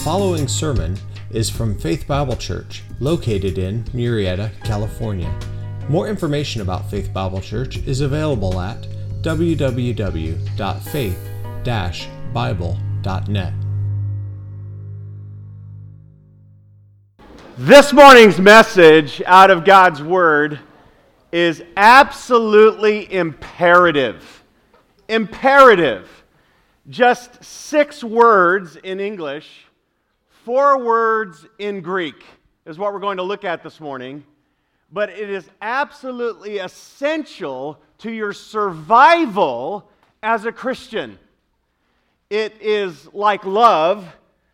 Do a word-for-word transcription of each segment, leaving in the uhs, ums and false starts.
following sermon is from Faith Bible Church, located in Murrieta, California. More information about Faith Bible Church is available at w w w dot faith dash bible dot net. This morning's message out of God's Word is absolutely imperative. Imperative. Just six words in English, four words in Greek is what we're going to look at this morning. But it is absolutely essential to your survival as a Christian. It is like love.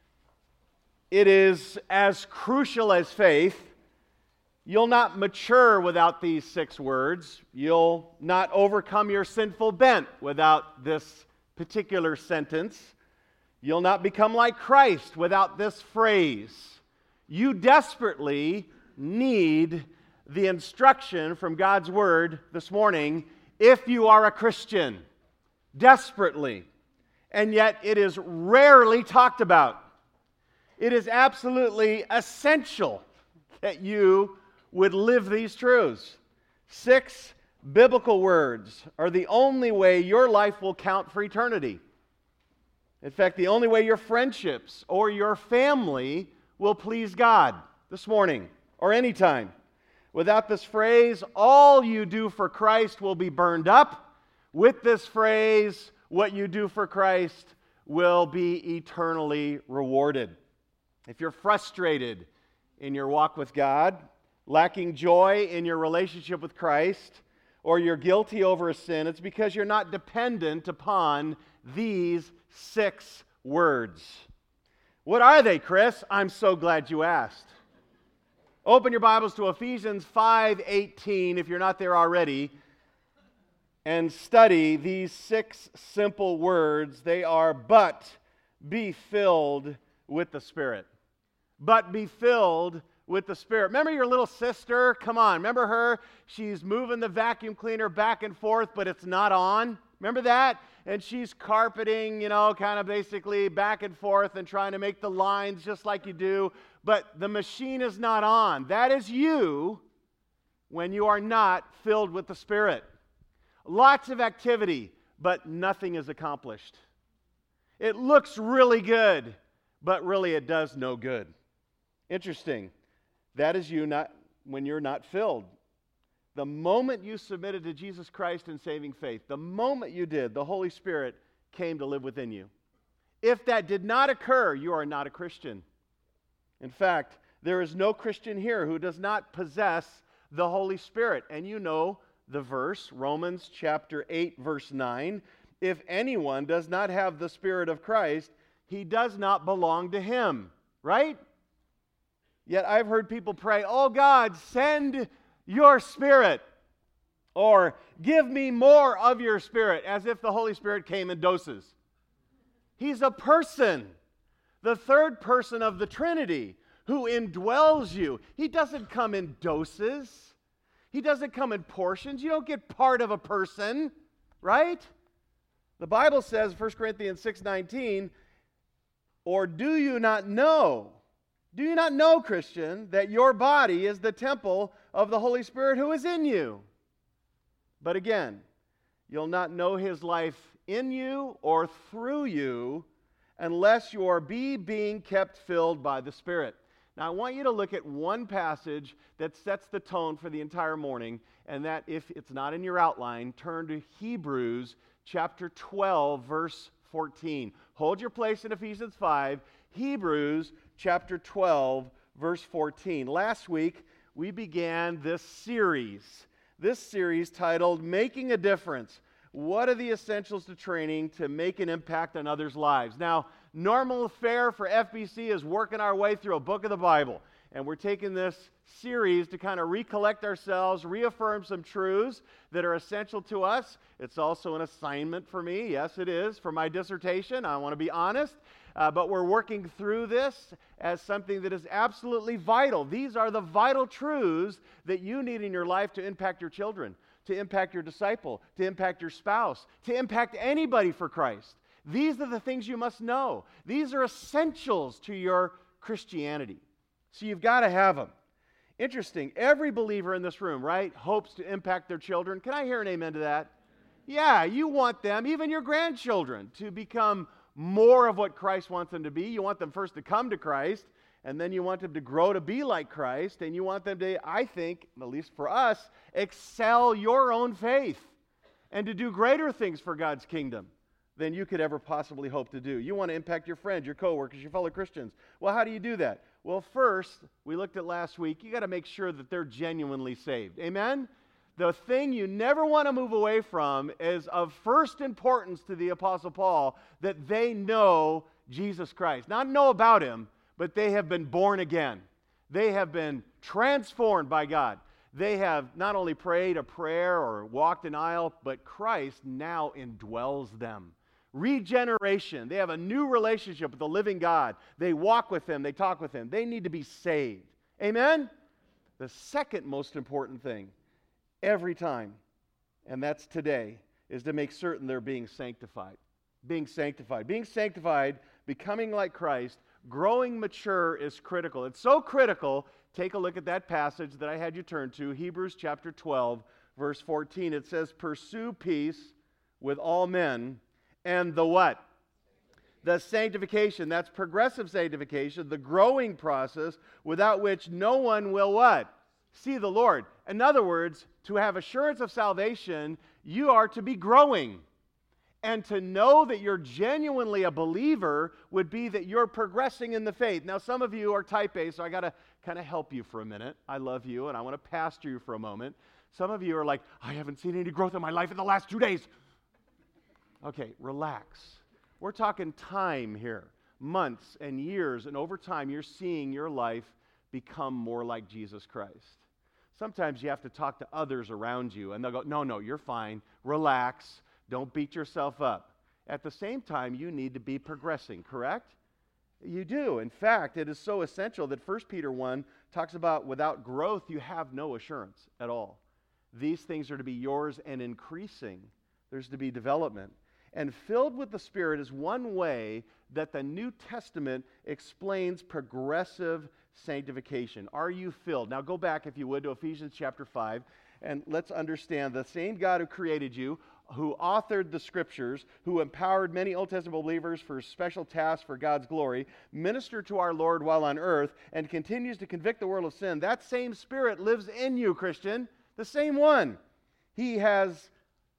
It is as crucial as faith. You'll not mature without these six words. You'll not overcome your sinful bent without this particular sentence. You'll not become like Christ without this phrase. You desperately need the instruction from God's Word this morning if you are a Christian. Desperately. And yet it is rarely talked about. It is absolutely essential that you would live these truths. Six biblical words are the only way your life will count for eternity. In fact, the only way your friendships or your family will please God this morning or anytime. Without this phrase, all you do for Christ will be burned up. With this phrase, what you do for Christ will be eternally rewarded. If you're frustrated in your walk with God, lacking joy in your relationship with Christ, or you're guilty over a sin, it's because you're not dependent upon these six words. What are they, Chris? I'm so glad you asked. Open your Bibles to Ephesians five eighteen if you're not there already, and study these six simple words. They are, but be filled with the Spirit. But be filled with the Spirit. Remember your little sister? Come on, remember her? She's moving the vacuum cleaner back and forth, but it's not on. Remember that? And she's carpeting, you know, kind of basically back and forth and trying to make the lines just like you do, but the machine is not on. That is you when you are not filled with the Spirit. Lots of activity, but nothing is accomplished. It looks really good, but really it does no good. Interesting. That is you not when you're not filled. The moment you submitted to Jesus Christ in saving faith, the moment you did, the Holy Spirit came to live within you. If that did not occur, you are not a Christian. In fact, there is no Christian here who does not possess the Holy Spirit. And you know the verse, Romans chapter eight, verse nine. If anyone does not have the Spirit of Christ, he does not belong to Him. Right? Yet I've heard people pray, oh God, send your Spirit, or give me more of your Spirit, as if the Holy Spirit came in doses. He's a person, the third person of the Trinity, who indwells you. He doesn't come in doses. He doesn't come in portions. You don't get part of a person, right? The Bible says, First Corinthians six nineteen, or do you not know, do you not know, Christian, that your body is the temple of the Holy Spirit who is in you? But again, you'll not know His life in you or through you unless you are be being kept filled by the Spirit. Now, I want you to look at one passage that sets the tone for the entire morning, and that, if it's not in your outline, turn to Hebrews chapter twelve, verse fourteen. Hold your place in Ephesians five, Hebrews chapter twelve, verse fourteen. Last week, we began this series, this series titled Making a Difference. What are the essentials to training to make an impact on others' lives? Now, normal fare for F B C is working our way through a book of the Bible. And we're taking this series to kind of recollect ourselves, reaffirm some truths that are essential to us. It's also an assignment for me. Yes, it is, for my dissertation. I want to be honest. Uh, but we're working through this as something that is absolutely vital. These are the vital truths that you need in your life to impact your children, to impact your disciple, to impact your spouse, to impact anybody for Christ. These are the things you must know. These are essentials to your Christianity. So you've got to have them. Interesting. Every believer in this room, right, hopes to impact their children. Can I hear an amen to that? Yeah, you want them, even your grandchildren, to become more of what Christ wants them to be. You want them first to come to Christ, and then you want them to grow to be like Christ, and you want them to, I think, at least for us, excel your own faith and to do greater things for God's kingdom than you could ever possibly hope to do. You want to impact your friends, your coworkers, your fellow Christians. Well, how do you do that? Well, first, we looked at last week, you got to make sure that they're genuinely saved. Amen? The thing you never want to move away from is of first importance to the Apostle Paul that they know Jesus Christ. Not know about Him, but they have been born again. They have been transformed by God. They have not only prayed a prayer or walked an aisle, but Christ now indwells them. Regeneration. They have a new relationship with the living God. They walk with Him. They talk with Him. They need to be saved. Amen? The second most important thing every time, and that's today, is to make certain they're being sanctified. Being sanctified. Being sanctified, becoming like Christ, growing mature is critical. It's so critical. Take a look at that passage that I had you turn to, Hebrews chapter twelve, verse fourteen. It says, "Pursue peace with all men, and the what? The sanctification." That's progressive sanctification, the growing process, without which no one will what? See the Lord. In other words, to have assurance of salvation, you are to be growing. And to know that you're genuinely a believer would be that you're progressing in the faith. Now, some of you are type A, so I got to kind of help you for a minute. I love you, and I want to pastor you for a moment. Some of you are like, I haven't seen any growth in my life in the last two days. Okay, relax. We're talking time here. Months and years, and over time, you're seeing your life become more like Jesus Christ. Sometimes you have to talk to others around you, and they'll go, no, no, you're fine. Relax. Don't beat yourself up. At the same time, you need to be progressing, correct? You do. In fact, it is so essential that First Peter one talks about without growth, you have no assurance at all. These things are to be yours and increasing. There's to be development. And filled with the Spirit is one way that the New Testament explains progressive sanctification. Are you filled? Now go back, if you would, to Ephesians chapter five, and let's understand the same God who created you, who authored the Scriptures, who empowered many Old Testament believers for special tasks for God's glory, ministered to our Lord while on earth, and continues to convict the world of sin. That same Spirit lives in you, Christian. The same one. He has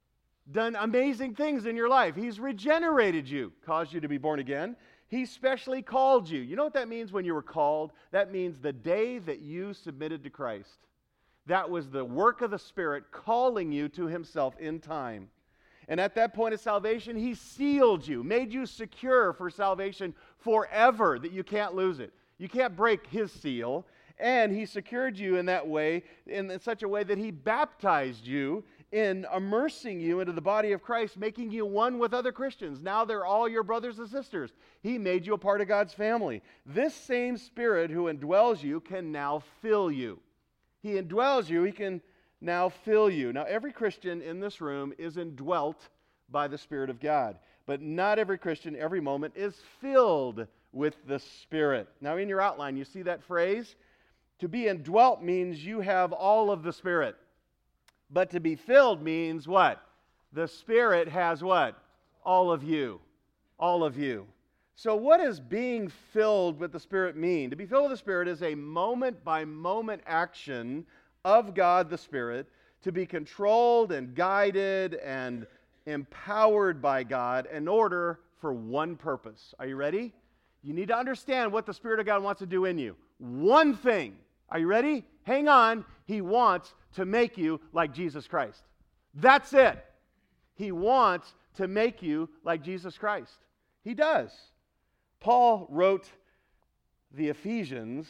done amazing things in your life. He's regenerated you, caused you to be born again. He specially called you. You know what that means when you were called? That means the day that you submitted to Christ. That was the work of the Spirit calling you to Himself in time. And at that point of salvation, He sealed you, made you secure for salvation forever, that you can't lose it. You can't break His seal. And He secured you in that way, in such a way that He baptized you in immersing you into the body of Christ, making you one with other Christians. Now they're all your brothers and sisters. He made you a part of God's family. This same Spirit who indwells you can now fill you. He indwells you, He can now fill you. Now every Christian in this room is indwelt by the Spirit of God. But not every Christian, every moment, is filled with the Spirit. Now in your outline, you see that phrase? To be indwelt means you have all of the Spirit. But to be filled means what? The Spirit has what? All of you. All of you. So what does being filled with the Spirit mean? To be filled with the Spirit is a moment-by-moment action of God the Spirit to be controlled and guided and empowered by God in order for one purpose. Are you ready? You need to understand what the Spirit of God wants to do in you. One thing. Are you ready? Hang on. He wants to make you like Jesus Christ. That's it. He wants to make you like Jesus Christ. He does. Paul wrote the Ephesians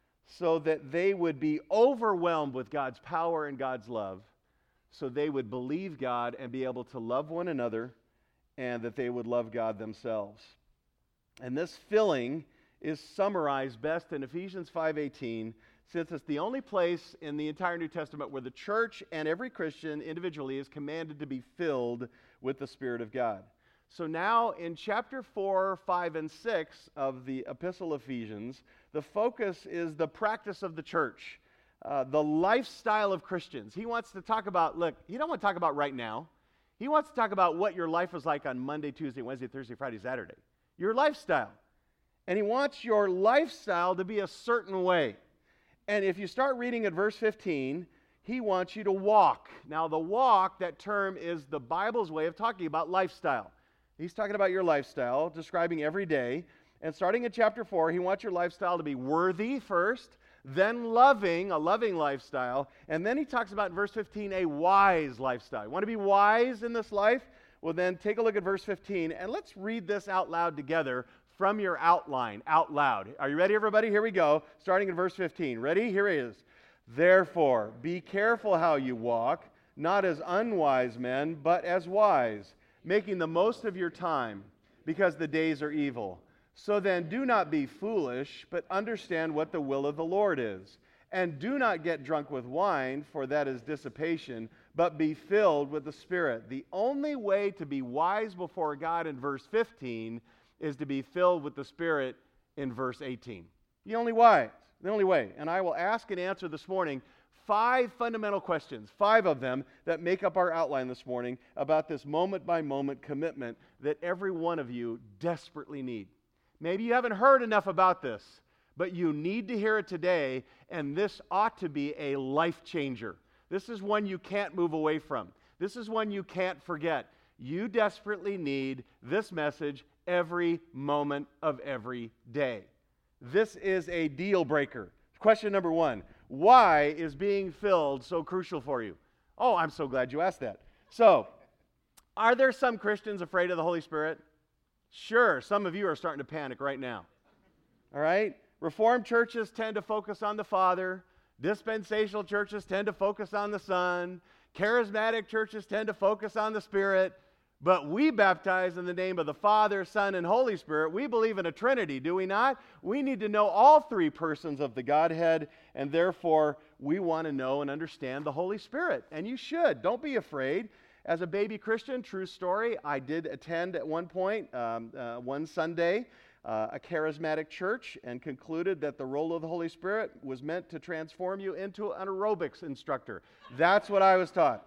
so that they would be overwhelmed with God's power and God's love, so they would believe God and be able to love one another, and that they would love God themselves. And this filling is summarized best in Ephesians five eighteen, since it's the only place in the entire New Testament where the church and every Christian individually is commanded to be filled with the Spirit of God. So now in chapter four, five, and six of the Epistle of Ephesians, the focus is the practice of the church, uh, the lifestyle of Christians. He wants to talk about, look, he don't want to talk about right now. He wants to talk about what your life was like on Monday, Tuesday, Wednesday, Thursday, Friday, Saturday. Your lifestyle. And he wants your lifestyle to be a certain way. And if you start reading at verse fifteen, he wants you to walk. Now the walk, that term is the Bible's way of talking about lifestyle. He's talking about your lifestyle, describing every day. And starting in chapter four, he wants your lifestyle to be worthy first, then loving, a loving lifestyle. And then he talks about in verse fifteen, a wise lifestyle. You want to be wise in this life? Well, then take a look at verse fifteen, and let's read this out loud together from your outline, out loud. Are you ready, everybody? Here we go, starting in verse fifteen. Ready? Here it is. Therefore, be careful how you walk, not as unwise men, but as wise, making the most of your time, because the days are evil. So then do not be foolish, but understand what the will of the Lord is. And do not get drunk with wine, for that is dissipation, but be filled with the Spirit. The only way to be wise before God in verse fifteen is to be filled with the Spirit in verse eighteen. The only way. The only way. And I will ask and answer this morning five fundamental questions, five of them that make up our outline this morning about this moment-by-moment commitment that every one of you desperately need. Maybe you haven't heard enough about this, but you need to hear it today, and this ought to be a life changer. This is one you can't move away from. This is one you can't forget. You desperately need this message every moment of every day. This is a deal breaker. Question number one, why is being filled so crucial for you? Oh, I'm so glad you asked that. So, are there some Christians afraid of the Holy Spirit? Sure, some of you are starting to panic right now. All right? Reformed churches tend to focus on the Father. Dispensational churches tend to focus on the Son. Charismatic churches tend to focus on the Spirit. But we baptize in the name of the Father, Son, and Holy Spirit. We believe in a Trinity, do we not? We need to know all three persons of the Godhead, and therefore we want to know and understand the Holy Spirit. And you should. Don't be afraid. As a baby Christian, true story, I did attend at one point, um, uh, one Sunday, uh, a charismatic church, and concluded that the role of the Holy Spirit was meant to transform you into an aerobics instructor. That's what I was taught.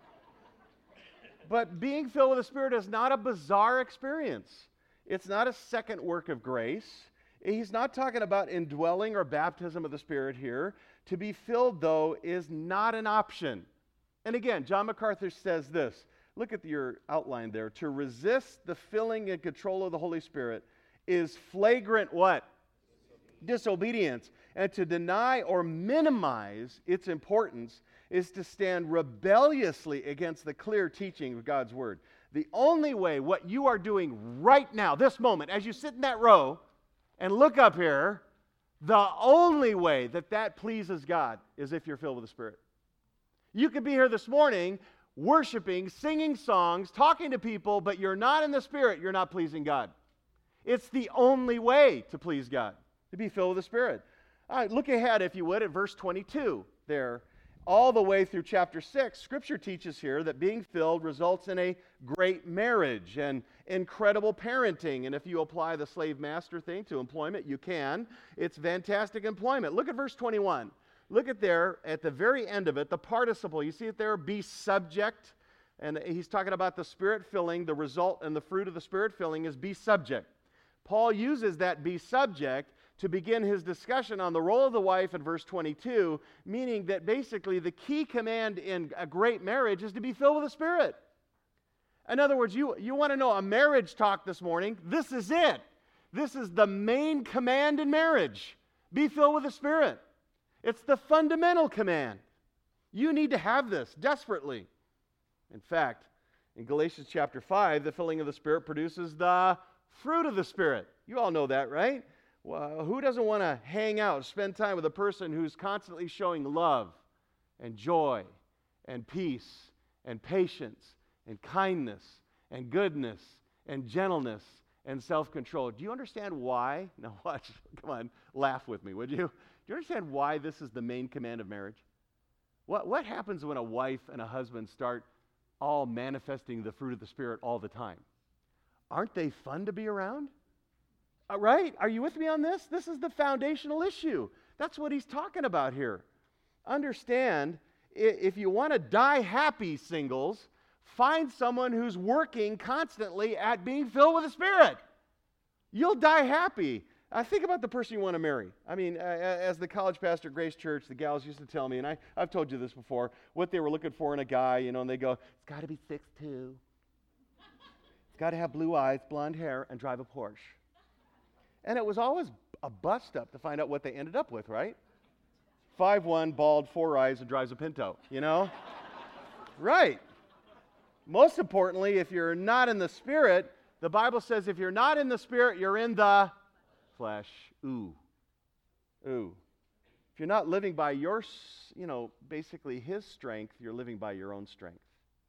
But being filled with the Spirit is not a bizarre experience. It's not a second work of grace. He's not talking about indwelling or baptism of the Spirit here. To be filled, though, is not an option. And again, John MacArthur says this. Look at your outline there. To resist the filling and control of the Holy Spirit is flagrant what? Disobedience. And to deny or minimize its importance is to stand rebelliously against the clear teaching of God's Word. The only way what you are doing right now, this moment, as you sit in that row and look up here, the only way that that pleases God is if you're filled with the Spirit. You could be here this morning worshiping, singing songs, talking to people, but you're not in the Spirit, you're not pleasing God. It's the only way to please God, to be filled with the Spirit. All right, look ahead, if you would, at verse twenty-two there. All the way through chapter six, Scripture teaches here that being filled results in a great marriage and incredible parenting. And if you apply the slave-master thing to employment, you can. It's fantastic employment. Look at verse twenty-one. Look at there, at the very end of it, the participle. You see it there? Be subject. And he's talking about the Spirit filling. The result and the fruit of the Spirit filling is be subject. Paul uses that be subject to begin his discussion on the role of the wife in verse twenty-two, meaning that basically the key command in a great marriage is to be filled with the Spirit. In other words, you, you want to know a marriage talk this morning, this is it. This is the main command in marriage. Be filled with the Spirit. It's the fundamental command. You need to have this desperately. In fact, in Galatians chapter five, the filling of the Spirit produces the fruit of the Spirit. You all know that, right? Well, who doesn't want to hang out, spend time with a person who's constantly showing love and joy and peace and patience and kindness and goodness and gentleness and self-control? Do you understand why? Now watch, come on, laugh with me, would you? Do you understand why this is the main command of marriage? What, what happens when a wife and a husband start all manifesting the fruit of the Spirit all the time? aren't they fun to be around? Uh, right? Are you with me on this? This is the foundational issue. That's what he's talking about here. Understand, if you want to die happy, singles, find someone who's working constantly at being filled with the Spirit. You'll die happy. Uh, think about the person you want to marry. I mean, uh, as the college pastor at Grace Church, the gals used to tell me, and I, I've told you this before, what they were looking for in a guy, you know, and they go, it's got to be six foot two. It's got to have blue eyes, blonde hair, and drive a Porsche. And it was always a bust-up to find out what they ended up with, right? five one, bald, four eyes, and drives a Pinto, you know? Right. Most importantly, if you're not in the Spirit, the Bible says if you're not in the Spirit, you're in the flesh. Ooh. Ooh. If you're not living by your, you know, basically His strength, you're living by your own strength.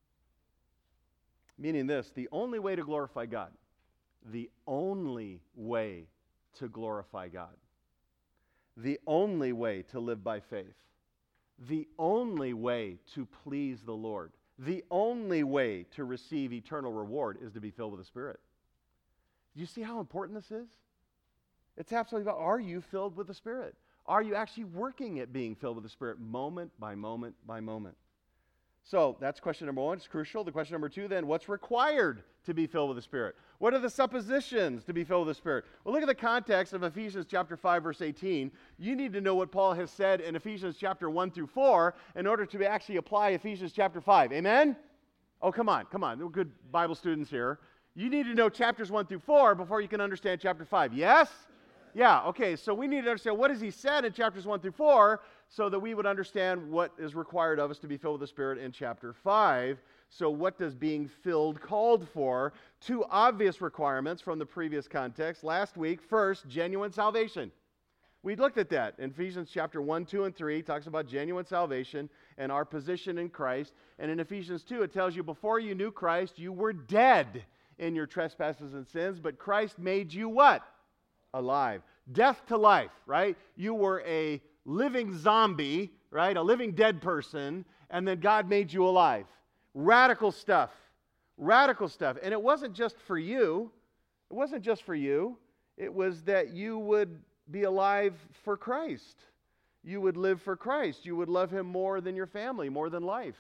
Meaning this, the only way to glorify God, the only way to glorify God, the only way to live by faith, the only way to please the Lord, the only way to receive eternal reward is to be filled with the Spirit. Do you see how important this is? It's absolutely about, are you filled with the Spirit? Are you actually working at being filled with the Spirit moment by moment by moment? So that's question number one. It's crucial. The question number two then, what's required to be filled with the Spirit? What are the suppositions to be filled with the Spirit? Well, look at the context of Ephesians chapter five, verse eighteen. You need to know what Paul has said in Ephesians chapter one through four in order to actually apply Ephesians chapter five. Amen? Oh, come on, come on. We're good Bible students here. You need to know chapters one through four before you can understand chapter five. Yes? Yeah, okay, so we need to understand what has he said in chapters one through four so that we would understand what is required of us to be filled with the Spirit in chapter five. So what does being filled called for? Two obvious requirements from the previous context. Last week, first, genuine salvation. We looked at that in Ephesians chapter one, two, and three. It talks about genuine salvation and our position in Christ. And in Ephesians two, it tells you before you knew Christ, you were dead in your trespasses and sins, but Christ made you what? Alive. Death to life, right? You were a living zombie, right? A living dead person, and then God made you alive. Radical stuff. Radical stuff. And it wasn't just for you. It wasn't just for you. It was that you would be alive for Christ. You would live for Christ. You would love Him more than your family, more than life.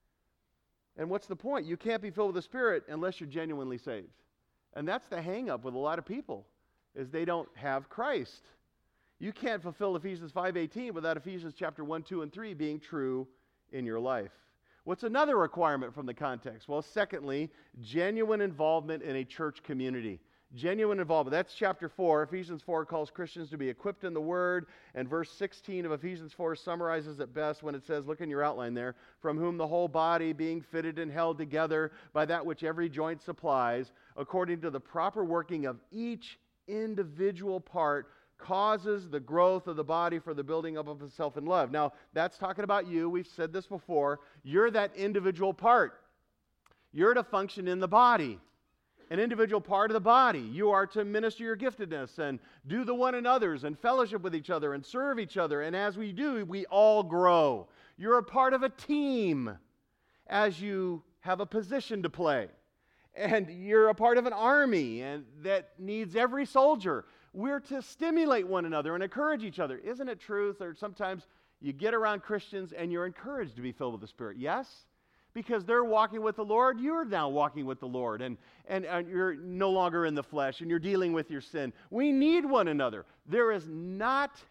And what's the point? You can't be filled with the Spirit unless you're genuinely saved. And that's the hang-up with a lot of people, is they don't have Christ. You can't fulfill Ephesians five eighteen without Ephesians chapter one, two, and three being true in your life. What's another requirement from the context? Well, secondly, genuine involvement in a church community. Genuine involvement. That's chapter four. Ephesians four calls Christians to be equipped in the Word, and verse sixteen of Ephesians four summarizes it best when it says, look in your outline there, from whom the whole body being fitted and held together by that which every joint supplies, according to the proper working of each individual part, causes the growth of the body for the building up of itself in love. Now, that's talking about you. We've said this before. You're that individual part. You're to function in the body. An individual part of the body. You are to minister your giftedness and do the one another's and fellowship with each other and serve each other. And as we do, we all grow. You're a part of a team as you have a position to play. And you're a part of an army and that needs every soldier. We're to stimulate one another and encourage each other. Isn't it true that sometimes you get around Christians and you're encouraged to be filled with the Spirit? Yes? Because they're walking with the Lord, you're now walking with the Lord, and, and, and you're no longer in the flesh, and you're dealing with your sin. We need one another. There is not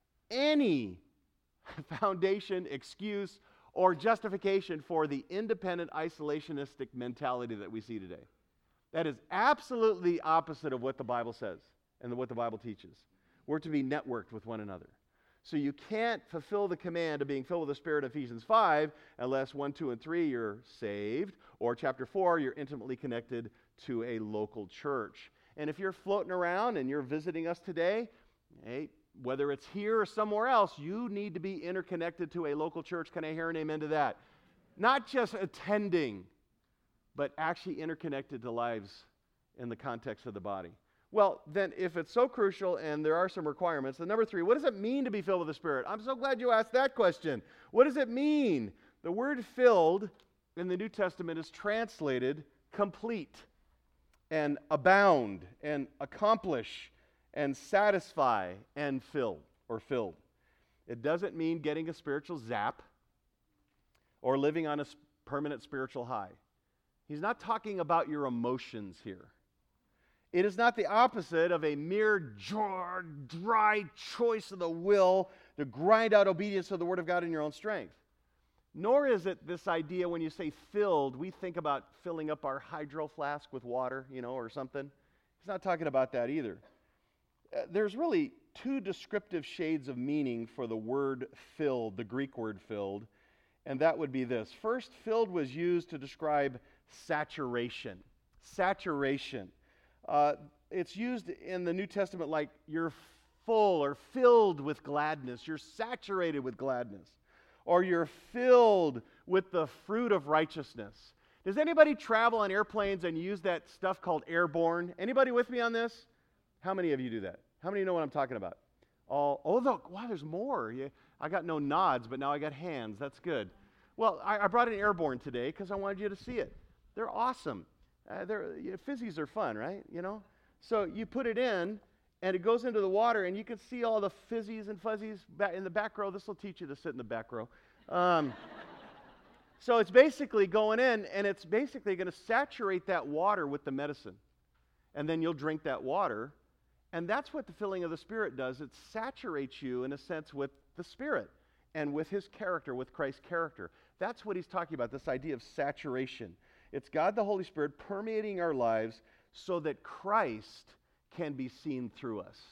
any foundation, excuse, or justification for the independent, isolationistic mentality that we see today. That is absolutely the opposite of what the Bible says and what the Bible teaches. We're to be networked with one another. So you can't fulfill the command of being filled with the Spirit of Ephesians five unless one, two, and three you're saved, or chapter four you're intimately connected to a local church. And if you're floating around and you're visiting us today, hey, whether it's here or somewhere else, you need to be interconnected to a local church. Can I hear an amen to that? Not just attending, but actually interconnected to lives in the context of the body. Well, then if it's so crucial and there are some requirements, then number three, what does it mean to be filled with the Spirit? I'm so glad you asked that question. What does it mean? The word filled in the New Testament is translated complete. and abound and accomplish and satisfy and fill or filled. It doesn't mean getting a spiritual zap or living on a permanent spiritual high. He's not talking about your emotions here. It is not the opposite of a mere dry choice of the will to grind out obedience to the Word of God in your own strength. Nor is it this idea when you say filled, we think about filling up our hydro flask with water, you know, or something. He's not talking about that either. Uh, there's really two descriptive shades of meaning for the word filled, the Greek word filled, and that would be this. First, filled was used to describe saturation. Saturation. Uh, it's used in the New Testament like you're full or filled with gladness. You're saturated with gladness. Or you're filled with the fruit of righteousness. Does anybody travel on airplanes and use that stuff called airborne? Anybody with me on this? How many of you do that? How many know what I'm talking about? All, oh, look, wow, there's more. Yeah, I got no nods, but now I got hands. That's good. Well, I, I brought an airborne today because I wanted you to see it. They're awesome. Uh, they're, you know, fizzies are fun, right? You know? So you put it in, and it goes into the water, and you can see all the fizzies and fuzzies back in the back row. This will teach you to sit in the back row. Um, so it's basically going in, and it's basically going to saturate that water with the medicine. And then you'll drink that water, and that's what the filling of the Spirit does. It saturates you, in a sense, with the Spirit and with His character, with Christ's character. That's what he's talking about, this idea of saturation. It's God the Holy Spirit permeating our lives so that Christ can be seen through us.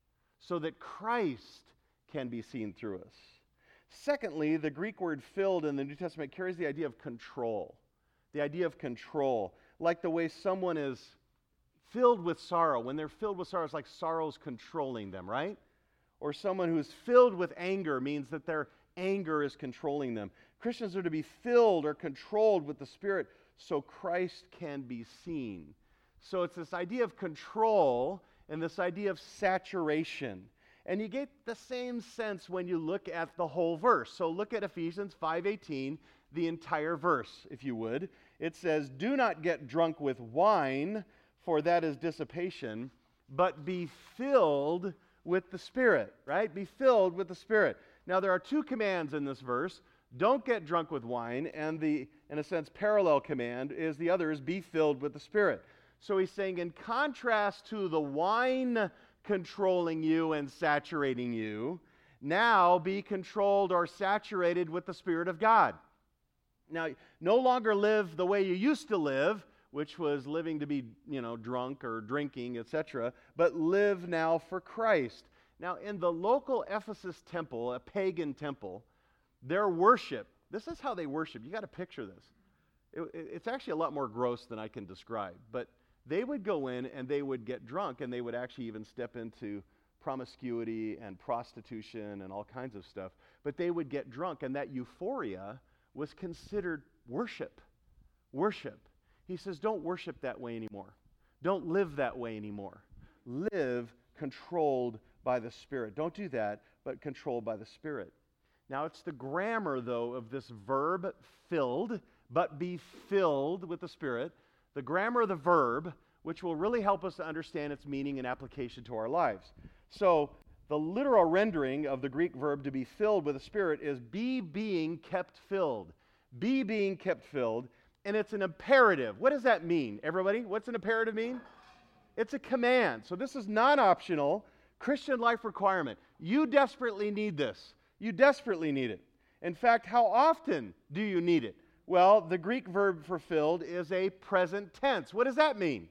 So that Christ can be seen through us. Secondly, the Greek word filled in the New Testament carries the idea of control. The idea of control. Like the way someone is filled with sorrow. When they're filled with sorrow, it's like sorrow's controlling them, right? Or someone who's filled with anger means that their anger is controlling them. Christians are to be filled or controlled with the Spirit so Christ can be seen. So it's this idea of control and this idea of saturation. And you get the same sense when you look at the whole verse. So look at Ephesians five eighteen, the entire verse, if you would. It says, "Do not get drunk with wine, for that is dissipation, but be filled with the Spirit," right? Be filled with the Spirit. Now there are two commands in this verse. Don't get drunk with wine, and the, in a sense, parallel command is the other is be filled with the Spirit. So he's saying in contrast to the wine controlling you and saturating you, now be controlled or saturated with the Spirit of God. Now, no longer live the way you used to live, which was living to be, you know, drunk or drinking, et cetera, but live now for Christ. Now, in the local Ephesus temple, a pagan temple, their worship, this is how they worship. You got to picture this. It, it, it's actually a lot more gross than I can describe, but they would go in and they would get drunk, and they would actually even step into promiscuity and prostitution and all kinds of stuff. But they would get drunk, and that euphoria was considered worship. Worship. He says, don't worship that way anymore. Don't live that way anymore. Live controlled by the Spirit. Don't do that, but controlled by the Spirit. Now, it's the grammar, though, of this verb, filled, but be filled with the Spirit. The grammar of the verb, which will really help us to understand its meaning and application to our lives. So, the literal rendering of the Greek verb to be filled with the Spirit is be being kept filled. Be being kept filled, and it's an imperative. What does that mean, everybody? What's an imperative mean? It's a command. So this is non-optional, Christian life requirement. You desperately need this. You desperately need it. In fact, how often do you need it? Well, the Greek verb for filled is a present tense. What does that mean?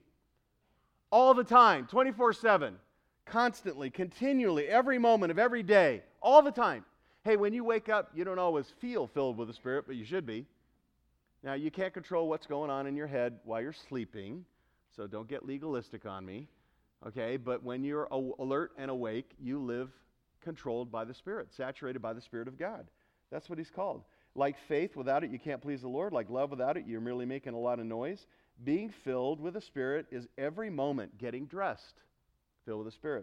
All the time, twenty-four seven, constantly, continually, every moment of every day, all the time. Hey, when you wake up, you don't always feel filled with the Spirit, but you should be. Now, you can't control what's going on in your head while you're sleeping, so don't get legalistic on me, okay? But when you're alert and awake, you live controlled by the Spirit, saturated by the Spirit of God. That's what he's called. Like faith, without it, you can't please the Lord. Like love, without it, you're merely making a lot of noise. Being filled with the Spirit is every moment getting dressed, filled with the Spirit.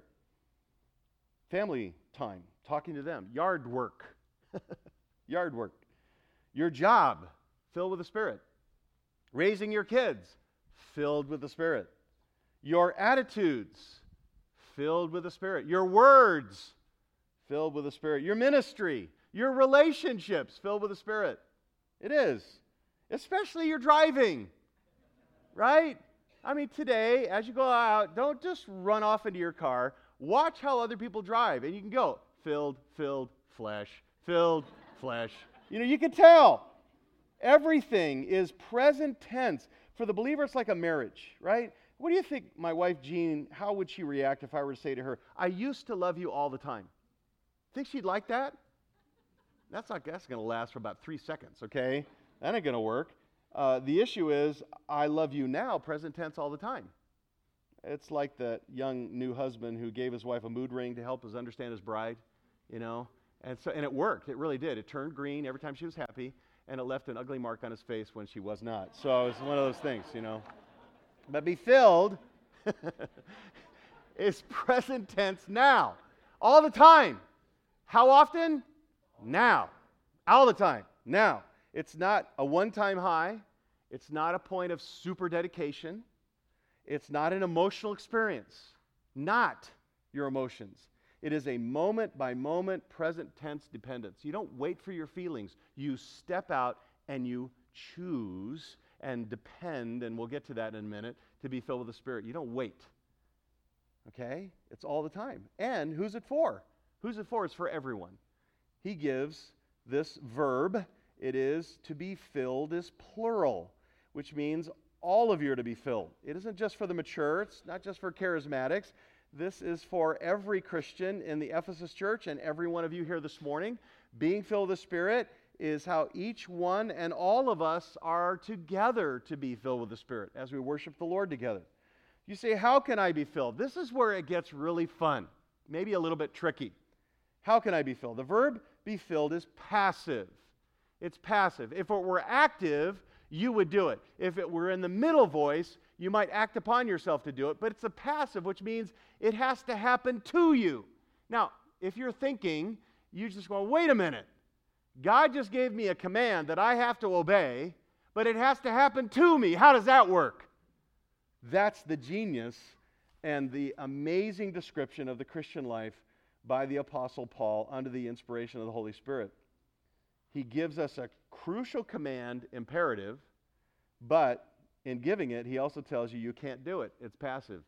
Family time, talking to them. Yard work. Yard work. Your job, filled with the Spirit. Raising your kids, filled with the Spirit. Your attitudes, filled with the Spirit. Your words, filled with the Spirit. Your ministry, your relationships, filled with the Spirit. It is. Especially your driving, right? I mean, today, as you go out, don't just run off into your car. Watch how other people drive, and you can go, filled, filled, flesh, filled, flesh. You know, you can tell. Everything is present tense. For the believer, it's like a marriage, right? What do you think my wife, Jean, how would she react if I were to say to her, I used to love you all the time? Think she'd like that? That's not, that's going to last for about three seconds, okay? That ain't going to work. Uh, the issue is, I love you now, present tense all the time. It's like the young new husband who gave his wife a mood ring to help us understand his bride, you know? And so, and it worked. It really did. It turned green every time she was happy, and it left an ugly mark on his face when she was not. So it's one of those things, you know? But be filled is present tense now. All the time. How often? Now. All the time. Now. It's not a one-time high. It's not a point of super dedication. It's not an emotional experience. Not your emotions. It is a moment-by-moment, present tense dependence. You don't wait for your feelings. You step out and you choose and depend, and we'll get to that in a minute, to be filled with the Spirit. You don't wait. Okay? It's all the time. And who's it for? Who's it for? It's for everyone. He gives this verb. It is to be filled is plural, which means all of you are to be filled. It isn't just for the mature. It's not just for charismatics. This is for every Christian in the Ephesus church and every one of you here this morning. Being filled with the Spirit is how each one and all of us are together to be filled with the Spirit as we worship the Lord together. You say, how can I be filled? This is where it gets really fun, maybe a little bit tricky. How can I be filled? The verb be filled is passive. It's passive. If it were active, you would do it. If it were in the middle voice, you might act upon yourself to do it, but it's a passive, which means it has to happen to you. Now, if you're thinking, you just go, wait a minute. God just gave me a command that I have to obey, but it has to happen to me. How does that work? That's the genius and the amazing description of the Christian life by the Apostle Paul under the inspiration of the Holy Spirit. He gives us a crucial command, imperative, but in giving it, he also tells you you can't do it. It's passive.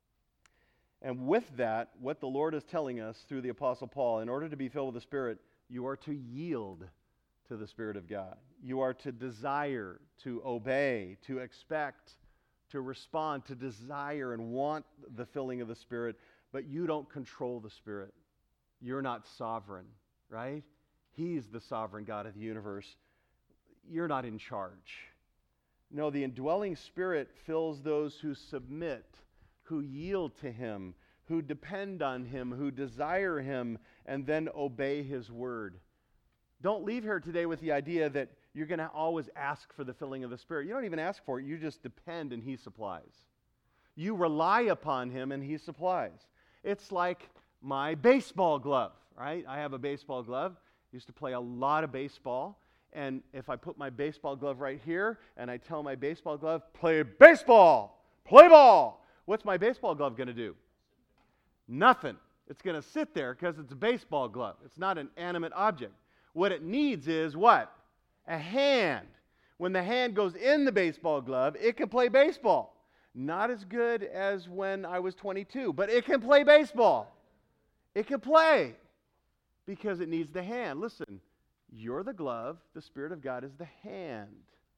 And with that, what the Lord is telling us through the Apostle Paul, in order to be filled with the Spirit, you are to yield to the Spirit of God. You are to desire, to obey, to expect, to respond, to desire and want the filling of the Spirit, but you don't control the Spirit. You're not sovereign, right? He's the sovereign God of the universe. You're not in charge. No, the indwelling Spirit fills those who submit, who yield to Him, who depend on Him, who desire Him, and then obey His word. Don't leave here today with the idea that you're going to always ask for the filling of the Spirit. You don't even ask for it. You just depend and He supplies. You rely upon Him and He supplies. It's like my baseball glove, right? I have a baseball glove. Used to play a lot of baseball. And if I put my baseball glove right here and I tell my baseball glove, play baseball, play ball, what's my baseball glove going to do? Nothing. It's going to sit there because it's a baseball glove. It's not an animate object. What it needs is what? A hand. When the hand goes in the baseball glove, it can play baseball. Not as good as when I was twenty-two, but it can play baseball. It can play because it needs the hand. Listen, you're the glove. The Spirit of God is the hand.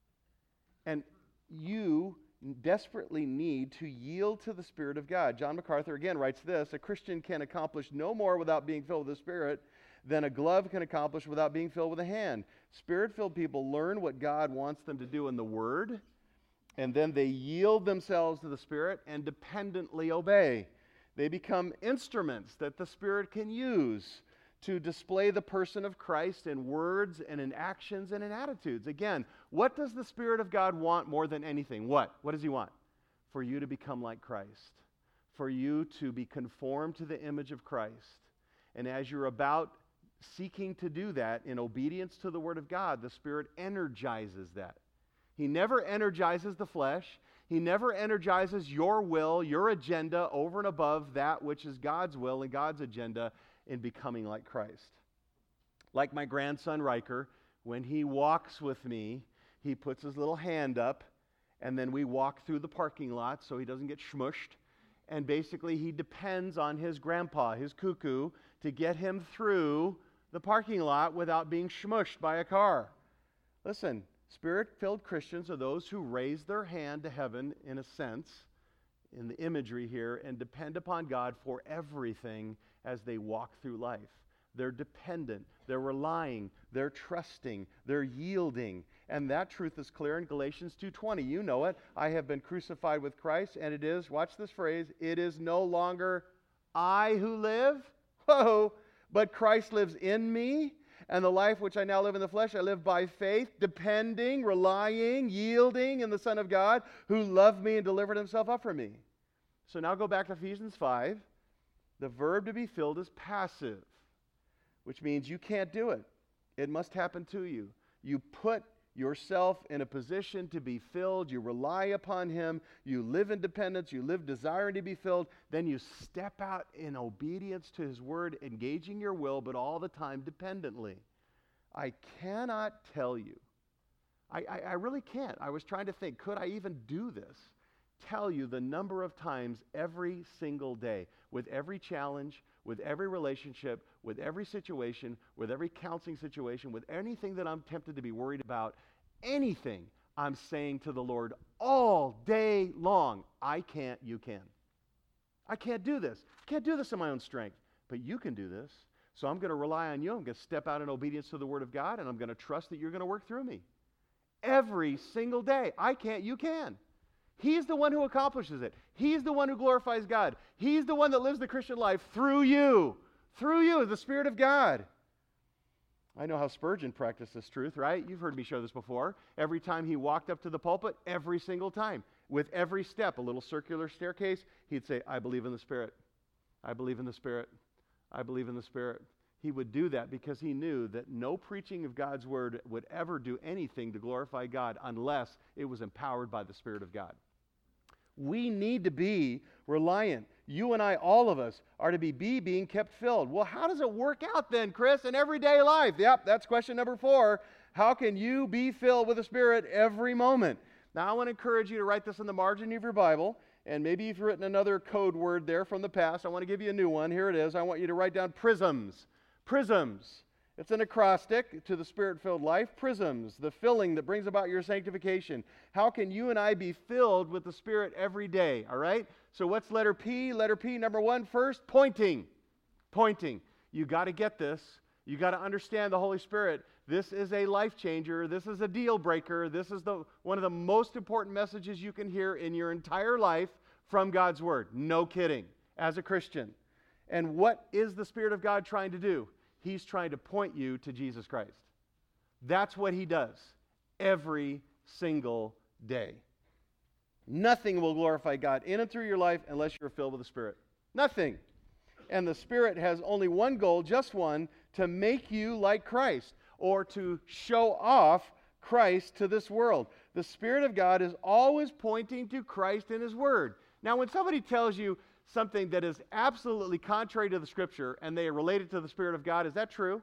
And you desperately need to yield to the Spirit of God. John MacArthur again writes this: a Christian can accomplish no more without being filled with the Spirit than a glove can accomplish without being filled with a hand. Spirit-filled people learn what God wants them to do in the Word, and then they yield themselves to the Spirit and dependently obey. They become instruments that the Spirit can use to display the person of Christ in words and in actions and in attitudes. Again, what does the Spirit of God want more than anything? What? What does He want? For you to become like Christ. For you to be conformed to the image of Christ. And as you're about seeking to do that in obedience to the Word of God, the Spirit energizes that. He never energizes the flesh. He never energizes your will, your agenda over and above that which is God's will and God's agenda in becoming like Christ. Like my grandson Riker, when he walks with me, he puts his little hand up, and then we walk through the parking lot so he doesn't get smushed. And basically he depends on his grandpa, his cuckoo, to get him through the parking lot without being smushed by a car. Listen, Spirit-filled Christians are those who raise their hand to heaven, in a sense, in the imagery here, and depend upon God for everything as they walk through life. They're dependent, they're relying, they're trusting, they're yielding. And that truth is clear in Galatians two twenty. You know it. I have been crucified with Christ, and it is, watch this phrase, it is no longer I who live, whoa, but Christ lives in me. And the life which I now live in the flesh, I live by faith, depending, relying, yielding in the Son of God, who loved me and delivered himself up for me. So now go back to Ephesians five. The verb to be filled is passive, which means you can't do it. It must happen to you. You put yourself in a position to be filled. You rely upon him. You live in dependence. You live desiring to be filled. Then you step out in obedience to his word, engaging your will, but all the time dependently. I cannot tell you. I, I, I really can't. I was trying to think, could I even do this? Tell you the number of times every single day, with every challenge, with every relationship, with every situation, with every counseling situation, with anything that I'm tempted to be worried about, anything I'm saying to the Lord all day long, I can't, you can. I can't do this. I can't do this in my own strength, but you can do this. So I'm going to rely on you. I'm going to step out in obedience to the Word of God, and I'm going to trust that you're going to work through me. Every single day. I can't, you can. He's the one who accomplishes it. He's the one who glorifies God. He's the one that lives the Christian life through you. Through you, the Spirit of God. I know how Spurgeon practiced this truth, right? You've heard me share this before. Every time he walked up to the pulpit, every single time, with every step, a little circular staircase, he'd say, I believe in the Spirit. I believe in the Spirit. I believe in the Spirit. He would do that because he knew that no preaching of God's word would ever do anything to glorify God unless it was empowered by the Spirit of God. We need to be reliant. You and I, all of us, are to be, be being kept filled. Well, how does it work out then, Chris, in everyday life? Yep, that's question number four. How can you be filled with the Spirit every moment? Now, I want to encourage you to write this in the margin of your Bible, and maybe you've written another code word there from the past. I want to give you a new one. Here it is. I want you to write down prisms. Prisms. It's an acrostic to the Spirit-filled life. Prisms, the filling that brings about your sanctification. How can you and I be filled with the Spirit every day? All right? So what's letter P? Letter P, number one, first, pointing. Pointing. You got to get this. You got to understand the Holy Spirit. This is a life changer. This is a deal breaker. This is the one of the most important messages you can hear in your entire life from God's Word. No kidding. As a Christian. And what is the Spirit of God trying to do? He's trying to point you to Jesus Christ. That's what he does every single day. Nothing will glorify God in and through your life unless you're filled with the Spirit. Nothing. And the Spirit has only one goal, just one, to make you like Christ, or to show off Christ to this world. The Spirit of God is always pointing to Christ in his Word. Now, when somebody tells you something that is absolutely contrary to the Scripture and they are related to the Spirit of God, is that true?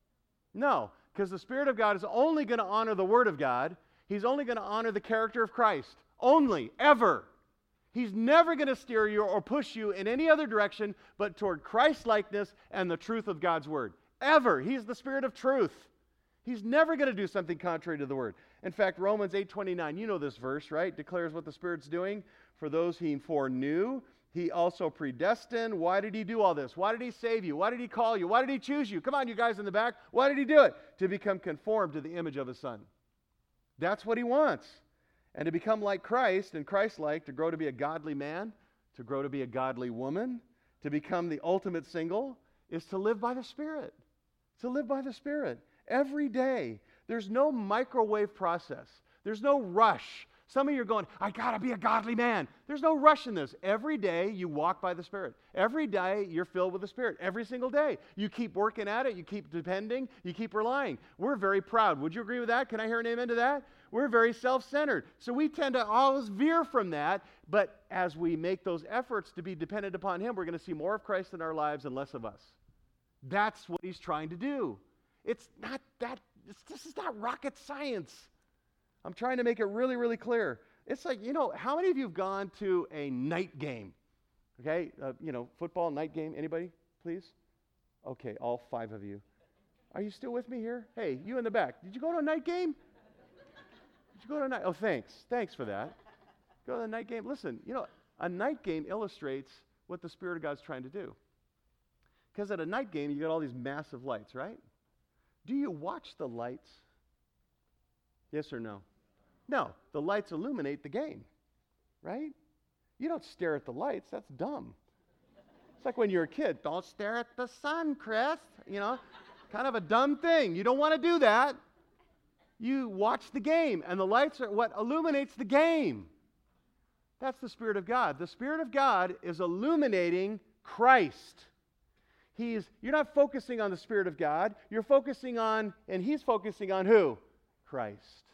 No, because the Spirit of God is only going to honor the Word of God. He's only going to honor the character of Christ. Only, ever. He's never going to steer you or push you in any other direction but toward Christ-likeness and the truth of God's Word. Ever. He's the Spirit of truth. He's never going to do something contrary to the Word. In fact, Romans eight twenty-nine, you know this verse, right? Declares what the Spirit's doing. For those he foreknew, he also predestined. Why did he do all this? Why did he save you? Why did he call you? Why did he choose you? Come on, you guys in the back. Why did he do it? To become conformed to the image of his Son. That's what he wants. And to become like Christ and Christ-like, to grow to be a godly man, to grow to be a godly woman, to become the ultimate single, is to live by the Spirit. To live by the Spirit. Every day. There's no microwave process. There's no rush. Some of you are going, I got to be a godly man. There's no rush in this. Every day you walk by the Spirit. Every day you're filled with the Spirit. Every single day. You keep working at it. You keep depending. You keep relying. We're very proud. Would you agree with that? Can I hear an amen to that? We're very self-centered. So we tend to always veer from that. But as we make those efforts to be dependent upon Him, we're going to see more of Christ in our lives and less of us. That's what He's trying to do. It's not that, it's, this is not rocket science. I'm trying to make it really, really clear. It's like, you know, how many of you have gone to a night game? Okay, uh, you know, football night game. Anybody, please? Okay, all five of you. Are you still with me here? Hey, you in the back. Did you go to a night game? Did you go to a night? Oh, thanks. Thanks for that. Go to a night game. Listen, you know, a night game illustrates what the Spirit of God's trying to do. Because at a night game, you got all these massive lights, right? Do you watch the lights? Yes or no? No, the lights illuminate the game, right? You don't stare at the lights. That's dumb. It's like when you're a kid. Don't stare at the sun, Chris. You know, kind of a dumb thing. You don't want to do that. You watch the game, and the lights are what illuminates the game. That's the Spirit of God. The Spirit of God is illuminating Christ. He's, you're not focusing on the Spirit of God. You're focusing on, and He's focusing on who? Christ.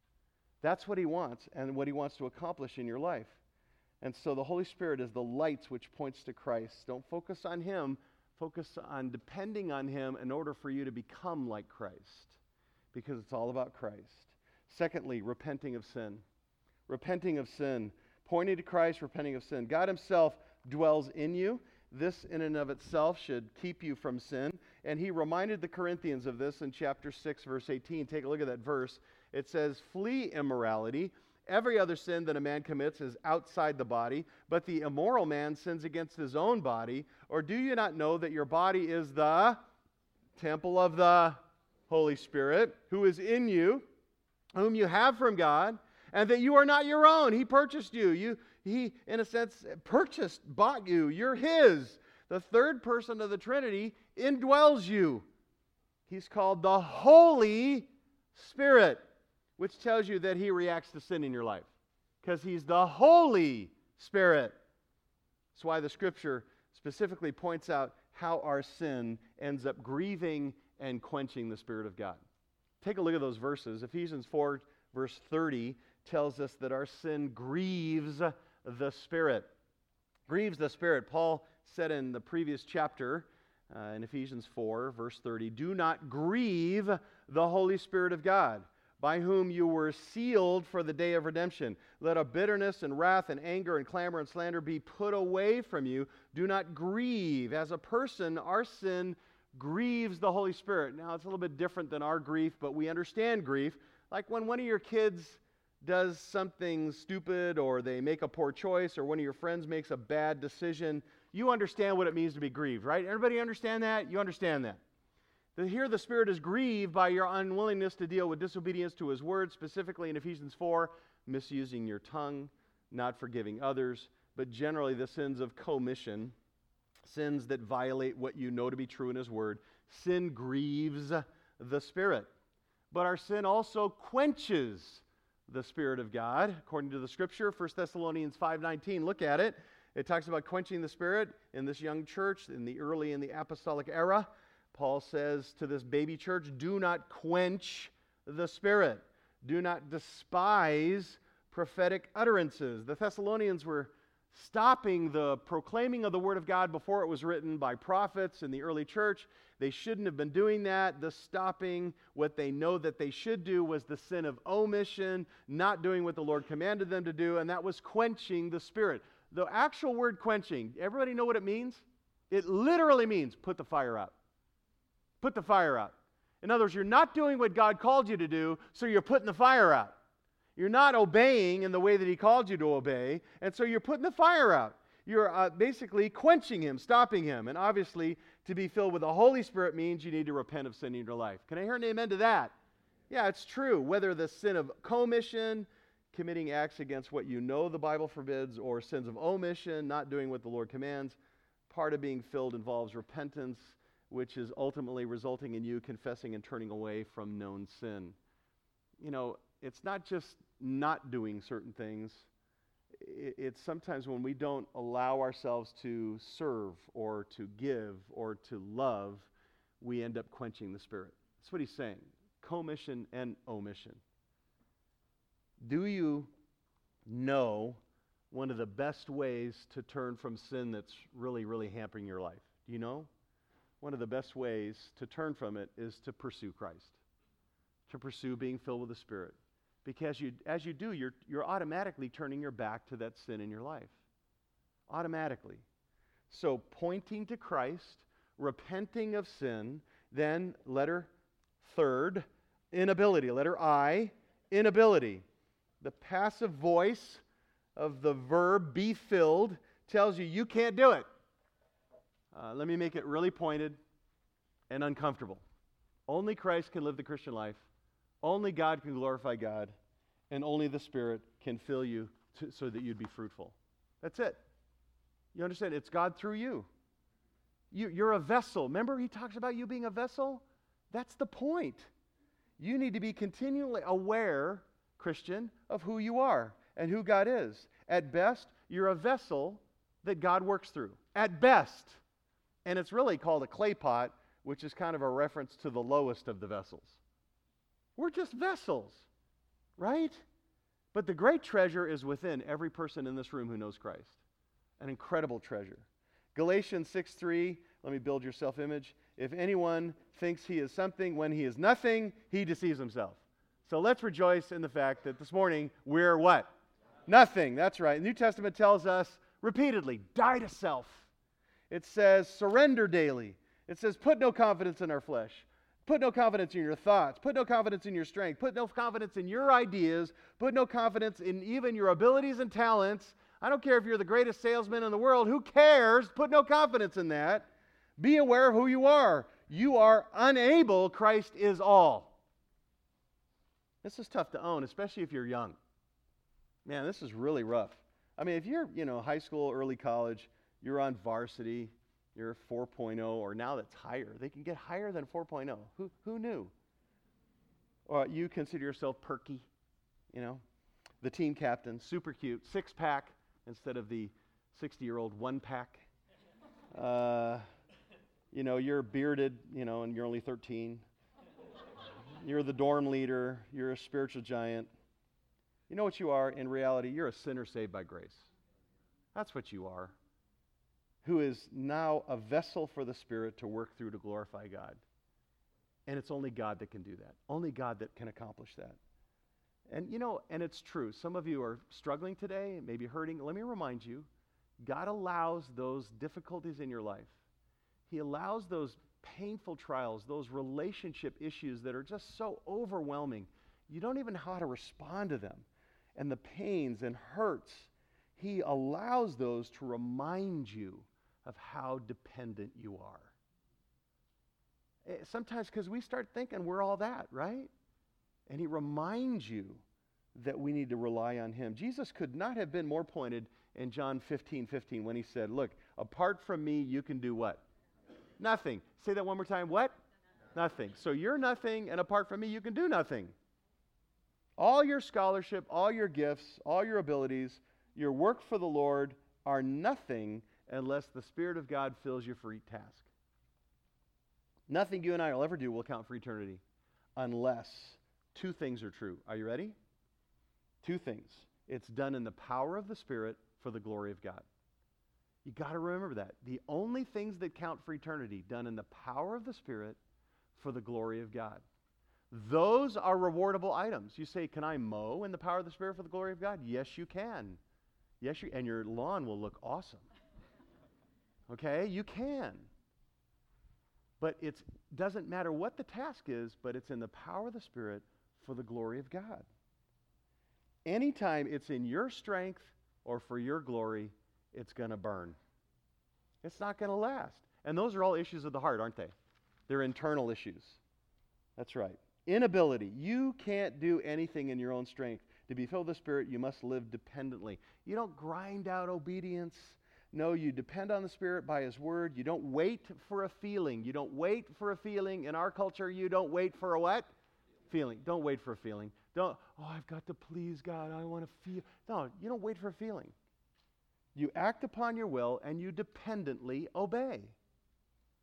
That's what He wants and what He wants to accomplish in your life. And so the Holy Spirit is the lights which points to Christ. Don't focus on Him. Focus on depending on Him in order for you to become like Christ. Because it's all about Christ. Secondly, repenting of sin. Repenting of sin. Pointing to Christ, repenting of sin. God Himself dwells in you. This in and of itself should keep you from sin. And He reminded the Corinthians of this in chapter six, verse eighteen. Take a look at that verse. It says, "Flee immorality. Every other sin that a man commits is outside the body, but the immoral man sins against his own body. Or do you not know that your body is the temple of the Holy Spirit, who is in you, whom you have from God, and that you are not your own? He purchased you. You, He, in a sense, purchased, bought you. You're His. The third person of the Trinity indwells you. He's called the Holy Spirit, which tells you that He reacts to sin in your life, because He's the Holy Spirit. That's why the Scripture specifically points out how our sin ends up grieving and quenching the Spirit of God. Take a look at those verses. Ephesians four, verse thirty, tells us that our sin grieves the Spirit. Grieves the Spirit. Paul said in the previous chapter, uh, in Ephesians four, verse thirty, "Do not grieve the Holy Spirit of God, by whom you were sealed for the day of redemption. Let a bitterness and wrath and anger and clamor and slander be put away from you. Do not grieve." As a person, our sin grieves the Holy Spirit. Now, it's a little bit different than our grief, but we understand grief. Like when one of your kids does something stupid, or they make a poor choice, or one of your friends makes a bad decision, you understand what it means to be grieved, right? Everybody understand that? You understand that. Here the Spirit is grieved by your unwillingness to deal with disobedience to His Word, specifically in Ephesians four, misusing your tongue, not forgiving others, but generally the sins of commission, sins that violate what you know to be true in His Word. Sin grieves the Spirit. But our sin also quenches the Spirit of God, according to the Scripture. First Thessalonians five nineteen, look at it. It talks about quenching the Spirit in this young church, in the early in the apostolic era. Paul says to this baby church, do not quench the Spirit. Do not despise prophetic utterances. The Thessalonians were stopping the proclaiming of the Word of God before it was written by prophets in the early church. They shouldn't have been doing that. The stopping what they know that they should do was the sin of omission, not doing what the Lord commanded them to do, and that was quenching the Spirit. The actual word quenching, everybody know what it means? It literally means put the fire out. Put the fire out. In other words, you're not doing what God called you to do, so you're putting the fire out. You're not obeying in the way that He called you to obey, and so you're putting the fire out. You're uh, basically quenching Him, stopping Him. And obviously, to be filled with the Holy Spirit means you need to repent of sin in your life. Can I hear an amen to that? Yeah, it's true. Whether the sin of commission, committing acts against what you know the Bible forbids, or sins of omission, not doing what the Lord commands, part of being filled involves repentance, which is ultimately resulting in you confessing and turning away from known sin. You know, it's not just not doing certain things. It's sometimes when we don't allow ourselves to serve or to give or to love, we end up quenching the Spirit. That's what he's saying. Commission and omission. Do you know one of the best ways to turn from sin that's really, really hampering your life? Do you know? One of the best ways to turn from it is to pursue Christ, to pursue being filled with the Spirit. Because you, as you do, you're, you're automatically turning your back to that sin in your life. Automatically. So pointing to Christ, repenting of sin, then letter third, inability. Letter I, inability. The passive voice of the verb be filled tells you you can't do it. Uh, let me make it really pointed and uncomfortable. Only Christ can live the Christian life. Only God can glorify God. And only the Spirit can fill you to, so that you'd be fruitful. That's it. You understand? It's God through you. you. You're a vessel. Remember he talks about you being a vessel? That's the point. You need to be continually aware, Christian, of who you are and who God is. At best, you're a vessel that God works through. At best. And it's really called a clay pot, which is kind of a reference to the lowest of the vessels. We're just vessels, right? But the great treasure is within every person in this room who knows Christ. An incredible treasure. Galatians six three, let me build your self-image. If anyone thinks he is something when he is nothing, he deceives himself. So let's rejoice in the fact that this morning we're what? Nothing. That's right. The New Testament tells us repeatedly, die to self. It says surrender daily. It says put no confidence in our flesh. Put no confidence in your thoughts. Put no confidence in your strength. Put no confidence in your ideas. Put no confidence in even your abilities and talents. I don't care if you're the greatest salesman in the world. Who cares? Put no confidence in that. Be aware of who you are. You are unable. Christ is all. This is tough to own, especially if you're young. Man, this is really rough. I mean, if you're, you know, high school, early college, you're on varsity, you're four point oh, or now that's higher. They can get higher than four point oh. Who, who knew? Or you consider yourself perky, you know, the team captain, super cute, six-pack instead of the sixty-year-old one-pack. Uh, you know, you're bearded, you know, and you're only thirteen. You're the dorm leader. You're a spiritual giant. You know what you are in reality? You're a sinner saved by grace. That's what you are. Who is now a vessel for the Spirit to work through to glorify God. And it's only God that can do that. Only God that can accomplish that. And you know, and it's true. Some of you are struggling today, maybe hurting. Let me remind you, God allows those difficulties in your life. He allows those painful trials, those relationship issues that are just so overwhelming. You don't even know how to respond to them. And the pains and hurts, He allows those to remind you of how dependent you are. Sometimes because we start thinking we're all that, right? And He reminds you that we need to rely on Him. Jesus could not have been more pointed in John fifteen fifteen when He said, look, apart from me, you can do what? Nothing. Say that one more time. What? Nothing. So you're nothing, and apart from me, you can do nothing. All your scholarship, all your gifts, all your abilities, your work for the Lord are nothing unless the Spirit of God fills you for each task. Nothing you and I will ever do will count for eternity unless two things are true. Are you ready? Two things. It's done in the power of the Spirit for the glory of God. You got to remember that. The only things that count for eternity, done in the power of the Spirit for the glory of God. Those are rewardable items. You say, can I mow in the power of the Spirit for the glory of God? Yes, you can. Yes, you, and your lawn will look awesome. Okay, you can. But it doesn't matter what the task is, but it's in the power of the Spirit for the glory of God. Anytime it's in your strength or for your glory, it's going to burn. It's not going to last. And those are all issues of the heart, aren't they? They're internal issues. That's right. Inability. You can't do anything in your own strength. To be filled with the Spirit, you must live dependently. You don't grind out obedience. No, you depend on the Spirit by His Word. You don't wait for a feeling. You don't wait for a feeling. In our culture, you don't wait for a what? Feeling. Don't wait for a feeling. Don't, oh, I've got to please God. I want to feel. No, you don't wait for a feeling. You act upon your will and you dependently obey.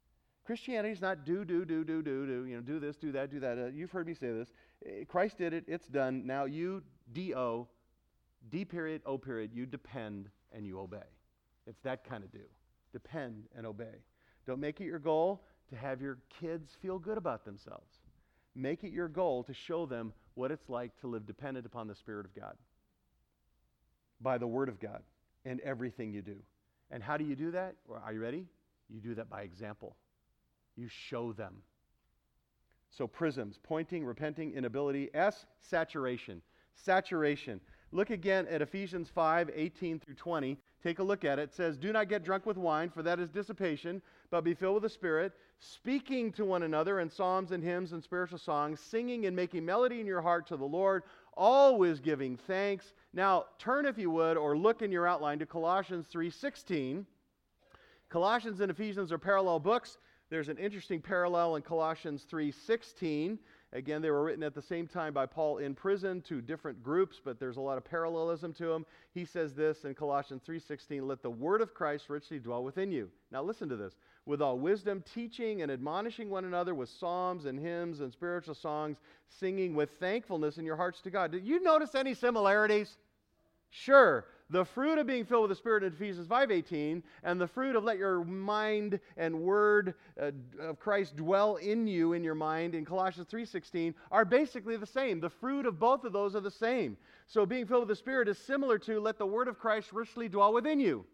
Christianity is not do, do, do, do, do, do, you know, do this, do that, do that. Uh, you've heard me say this. Christ did it. It's done. Now you, D O, D period, O period, you depend and you obey. It's that kind of do. Depend and obey. Don't make it your goal to have your kids feel good about themselves. Make it your goal to show them what it's like to live dependent upon the Spirit of God, by the Word of God, in everything you do. And how do you do that? Well, are you ready? You do that by example. You show them. So prisms, pointing, repenting, inability. S, saturation. Saturation. Look again at Ephesians five, eighteen through twenty. Take a look at it. It says, do not get drunk with wine, for that is dissipation, but be filled with the Spirit, speaking to one another in psalms and hymns and spiritual songs, singing and making melody in your heart to the Lord, always giving thanks. Now, turn, if you would, or look in your outline to Colossians three sixteen. Colossians and Ephesians are parallel books. There's an interesting parallel in Colossians three sixteen. Again, they were written at the same time by Paul in prison to different groups, but there's a lot of parallelism to them. He says this in Colossians three sixteen, let the word of Christ richly dwell within you. Now listen to this. With all wisdom, teaching and admonishing one another with psalms and hymns and spiritual songs, singing with thankfulness in your hearts to God. Did you notice any similarities? Sure. The fruit of being filled with the Spirit in Ephesians five eighteen, and the fruit of let your mind and word uh, of Christ dwell in you, in your mind, in Colossians three sixteen, are basically the same. The fruit of both of those are the same. So being filled with the Spirit is similar to let the word of Christ richly dwell within you.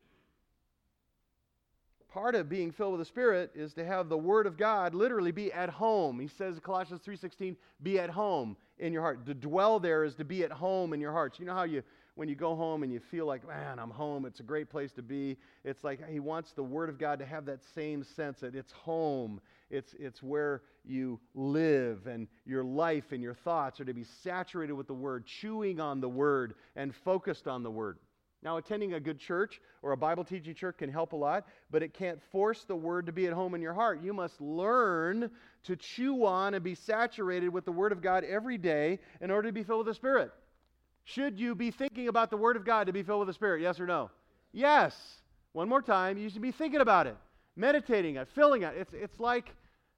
Part of being filled with the Spirit is to have the Word of God literally be at home. He says in Colossians three sixteen, be at home in your heart. To dwell there is to be at home in your hearts. You know how you, when you go home and you feel like, man, I'm home, it's a great place to be. It's like he wants the Word of God to have that same sense that it's home. It's, it's where you live, and your life and your thoughts are to be saturated with the Word, chewing on the Word and focused on the Word. Now, attending a good church or a Bible teaching church can help a lot, but it can't force the Word to be at home in your heart. You must learn to chew on and be saturated with the Word of God every day in order to be filled with the Spirit. Should you be thinking about the Word of God to be filled with the Spirit? Yes or no? Yes. One more time. You should be thinking about it, meditating it, filling it. It's, it's, like,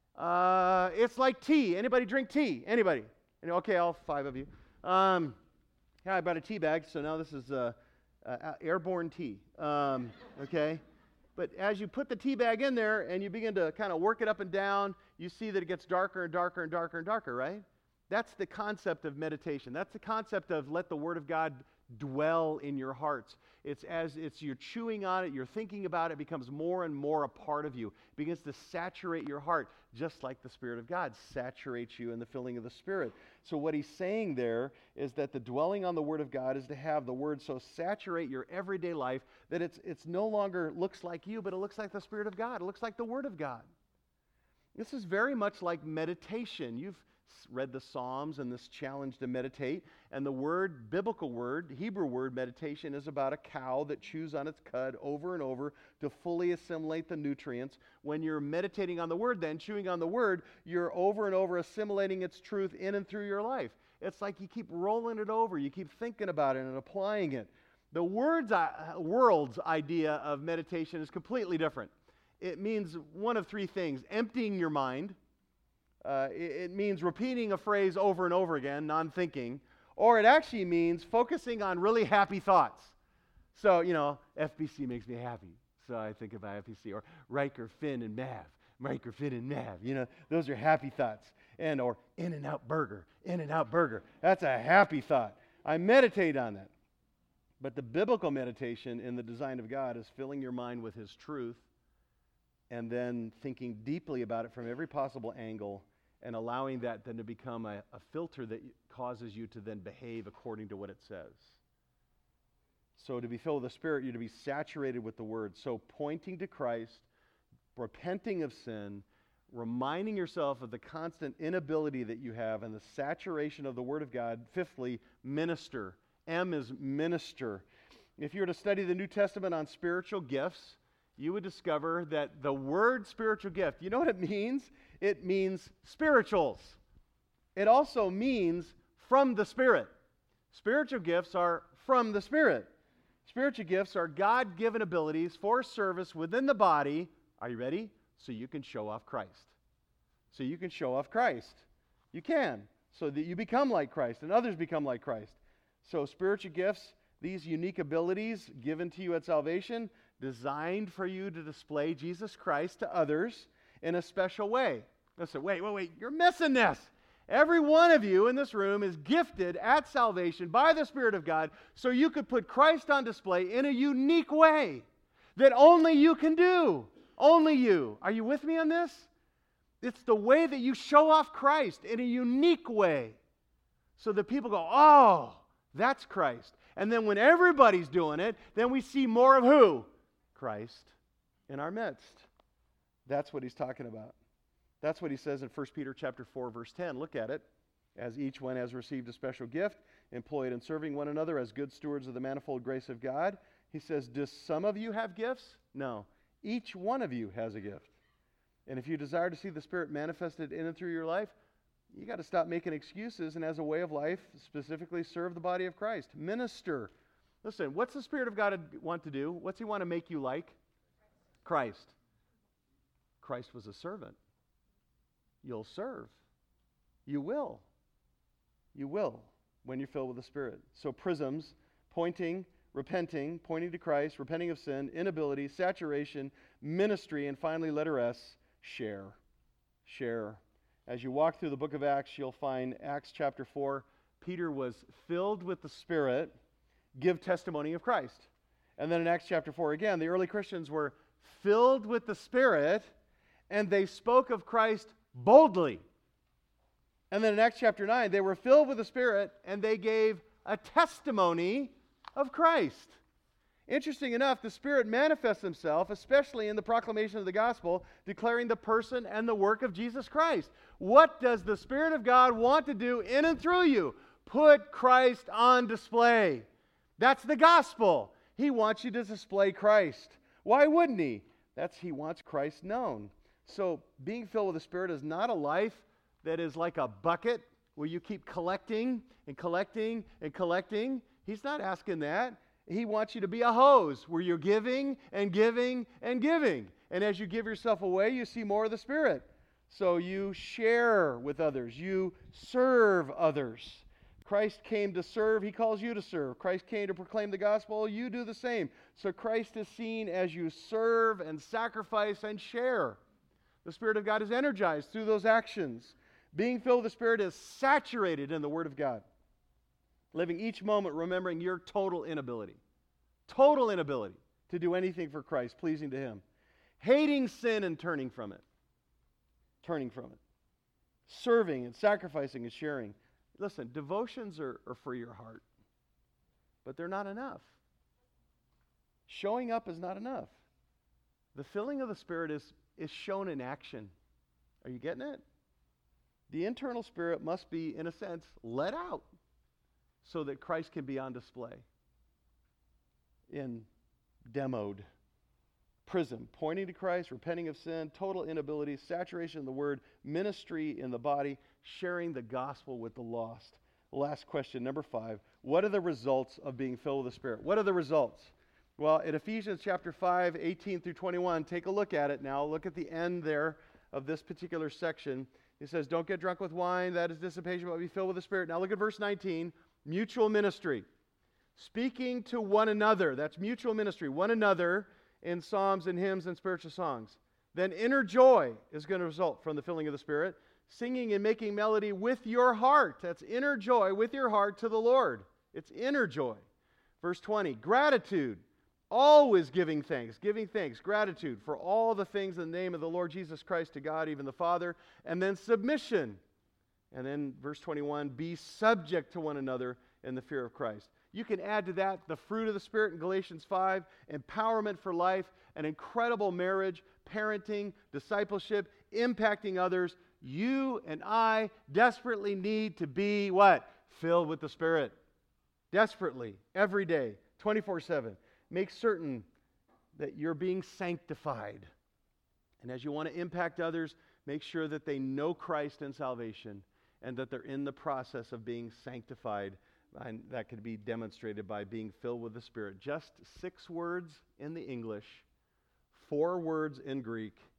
uh, it's like tea. Anybody drink tea? Anybody? Okay, all five of you. Um, yeah, I brought a tea bag, so now this is... Uh, Uh, airborne tea, um, okay? But as you put the tea bag in there and you begin to kind of work it up and down, you see that it gets darker and darker and darker and darker, right? That's the concept of meditation. That's the concept of let the Word of God dwell in your hearts. It's as it's you're chewing on it, you're thinking about it, it becomes more and more a part of you. It begins to saturate your heart, just like the Spirit of God saturates you in the filling of the Spirit. So what he's saying there is that the dwelling on the Word of God is to have the Word so saturate your everyday life that it's it's no longer looks like you, but it looks like the Spirit of God. It looks like the Word of God. This is very much like meditation. You've read the Psalms and this challenge to meditate, and the word, biblical word, Hebrew word meditation is about a cow that chews on its cud over and over to fully assimilate the nutrients. When you're meditating on the Word, then chewing on the Word, you're over and over assimilating its truth in and through your life. It's like you keep rolling it over, you keep thinking about it and applying it. The word's, uh, world's idea of meditation is completely different. It means one of three things: emptying your mind. Uh, it, it means repeating a phrase over and over again, non-thinking. Or it actually means focusing on really happy thoughts. So, you know, F B C makes me happy, so I think about F B C. Or Riker, Finn, and Mav. Riker, Finn, and Mav. You know, those are happy thoughts. And or In-N-Out Burger. In-N-Out Burger. That's a happy thought. I meditate on that. But the biblical meditation in the design of God is filling your mind with His truth and then thinking deeply about it from every possible angle and allowing that then to become a, a filter that causes you to then behave according to what it says. So to be filled with the Spirit, you're to be saturated with the Word. So pointing to Christ, repenting of sin, reminding yourself of the constant inability that you have and the saturation of the Word of God. Fifthly, minister. M is minister. If you were to study the New Testament on spiritual gifts, you would discover that the word spiritual gift, you know what it means? It means spirituals. It also means from the Spirit. Spiritual gifts are from the Spirit. Spiritual gifts are God-given abilities for service within the body, are you ready? so you can show off Christ. So you can show off Christ. You can, so that you become like Christ and others become like Christ. So spiritual gifts, these unique abilities given to you at salvation, designed for you to display Jesus Christ to others in a special way. Listen, wait, wait, wait, you're missing this. Every one of you in this room is gifted at salvation by the Spirit of God so you could put Christ on display in a unique way that only you can do. Only you. Are you with me on this? It's the way that you show off Christ in a unique way so that people go, oh, that's Christ. And then when everybody's doing it, then we see more of who? Christ in our midst. That's what he's talking about. That's what he says in First Peter chapter four, verse ten. Look at it. As each one has received a special gift, employed in serving one another as good stewards of the manifold grace of God. He says, do some of you have gifts? No. Each one of you has a gift. And if you desire to see the Spirit manifested in and through your life, you got to stop making excuses and as a way of life, specifically serve the body of Christ. Minister. Listen, what's the Spirit of God want to do? What's he want to make you like? Christ. Christ was a servant. You'll serve. You will. You will when you're filled with the Spirit. So prisms, pointing, repenting, pointing to Christ, repenting of sin, inability, saturation, ministry, and finally letter S, share. Share. As you walk through the book of Acts, you'll find Acts chapter four, Peter was filled with the Spirit, give testimony of Christ. And then in Acts chapter four again, the early Christians were filled with the Spirit, and they spoke of Christ boldly. And then in Acts chapter nine, they were filled with the Spirit, and they gave a testimony of Christ. Interesting enough, the Spirit manifests himself, especially in the proclamation of the gospel, declaring the person and the work of Jesus Christ. What does the Spirit of God want to do in and through you? Put Christ on display. That's the gospel. He wants you to display Christ. Why wouldn't he? That's he wants Christ known. So being filled with the Spirit is not a life that is like a bucket where you keep collecting and collecting and collecting. He's not asking that. He wants you to be a hose where you're giving and giving and giving. And as you give yourself away, you see more of the Spirit. So you share with others. You serve others. Christ came to serve. He calls you to serve. Christ came to proclaim the gospel. You do the same. So Christ is seen as you serve and sacrifice and share. The Spirit of God is energized through those actions. Being filled with the Spirit is saturated in the Word of God. Living each moment remembering your total inability. Total inability to do anything for Christ, pleasing to Him. Hating sin and turning from it. Turning from it. Serving and sacrificing and sharing. Listen, devotions are, are for your heart. But they're not enough. Showing up is not enough. The filling of the Spirit is, is shown in action. Are you getting it? The internal spirit must be, in a sense, let out so that Christ can be on display. In demoed. Prism, pointing to Christ, repenting of sin, total inability, saturation in the Word, ministry in the body, sharing the gospel with the lost. Last question, number five. What are the results of being filled with the Spirit? What are the results? Well, in Ephesians chapter five, eighteen through twenty-one, take a look at it now. Look at the end there of this particular section. It says, don't get drunk with wine, that is dissipation, but be filled with the Spirit. Now look at verse nineteen, mutual ministry. Speaking to one another, that's mutual ministry, one another in psalms and hymns and spiritual songs. Then inner joy is going to result from the filling of the Spirit. Singing and making melody with your heart. That's inner joy with your heart to the Lord. It's inner joy. Verse twenty, gratitude. Always giving thanks, giving thanks, gratitude for all the things in the name of the Lord Jesus Christ to God, even the Father. And then submission. And then verse twenty-one, be subject to one another in the fear of Christ. You can add to that the fruit of the Spirit in Galatians five, empowerment for life, an incredible marriage, parenting, discipleship, impacting others. You and I desperately need to be what? Filled with the Spirit. Desperately, every day, twenty-four seven. Make certain that you're being sanctified. And as you want to impact others, make sure that they know Christ and salvation and that they're in the process of being sanctified. And that could be demonstrated by being filled with the Spirit. Just six words in the English, four words in Greek,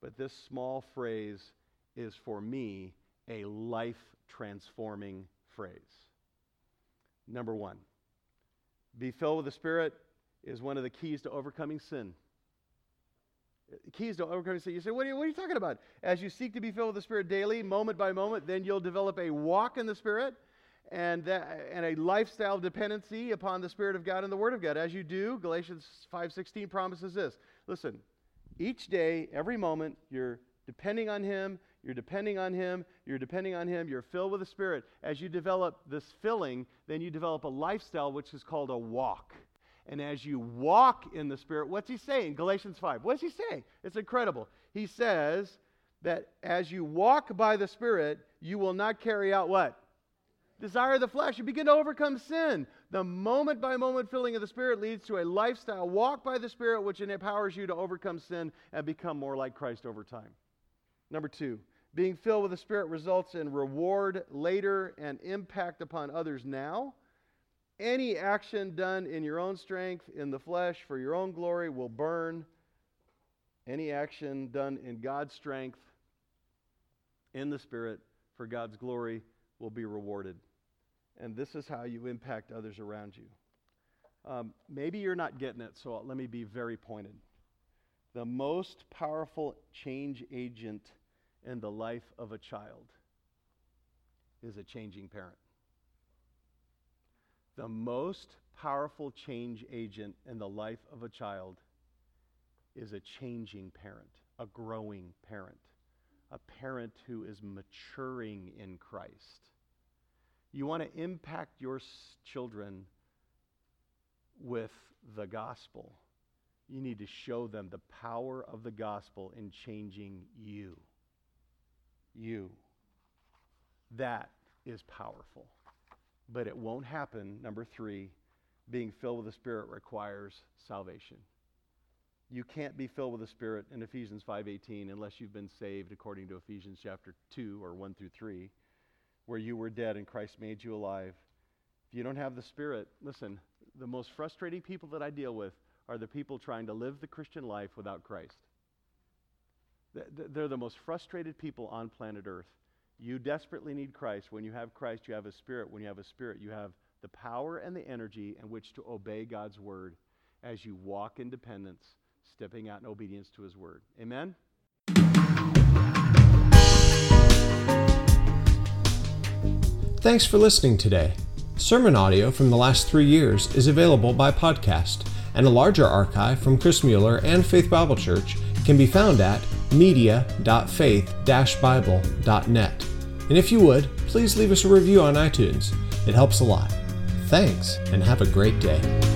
But this small phrase is, for me, a life-transforming phrase. Number one, be filled with the Spirit is one of the keys to overcoming sin. Keys to overcoming sin. You say, what are you, what are you talking about? As you seek to be filled with the Spirit daily, moment by moment, then you'll develop a walk in the Spirit and, that, and a lifestyle dependency upon the Spirit of God and the Word of God. As you do, Galatians five sixteen promises this. Listen, each day, every moment, you're depending on Him, you're depending on Him, you're depending on Him, you're filled with the Spirit. As you develop this filling, then you develop a lifestyle which is called a walk. And as you walk in the Spirit, what's he saying? Galatians five. What's he saying? It's incredible. He says that as you walk by the Spirit, you will not carry out what? Desire of the flesh. You begin to overcome sin. The moment-by-moment filling of the Spirit leads to a lifestyle walk by the Spirit, which empowers you to overcome sin and become more like Christ over time. Number two, being filled with the Spirit results in reward later and impact upon others now. Any action done in your own strength, in the flesh, for your own glory will burn. Any action done in God's strength, in the Spirit, for God's glory will be rewarded. And this is how you impact others around you. Um, maybe you're not getting it, so let me be very pointed. The most powerful change agent in the life of a child is a changing parent. The most powerful change agent in the life of a child is a changing parent, a growing parent, a parent who is maturing in Christ. You want to impact your children with the gospel. You need to show them the power of the gospel in changing you. You. That is powerful. But it won't happen. Number three, being filled with the Spirit requires salvation. You can't be filled with the Spirit in Ephesians five eighteen unless you've been saved according to Ephesians chapter two or one through three, where you were dead and Christ made you alive. If you don't have the Spirit, listen, the most frustrating people that I deal with are the people trying to live the Christian life without Christ. They're the most frustrated people on planet Earth. You desperately need Christ. When you have Christ, you have a Spirit. When you have a Spirit, you have the power and the energy in which to obey God's Word as you walk in dependence, stepping out in obedience to His Word. Amen? Thanks for listening today. Sermon audio from the last three years is available by podcast, and a larger archive from Chris Mueller and Faith Bible Church can be found at media dot faith dash bible dot net. And if you would, please leave us a review on iTunes. It helps a lot. Thanks, and have a great day.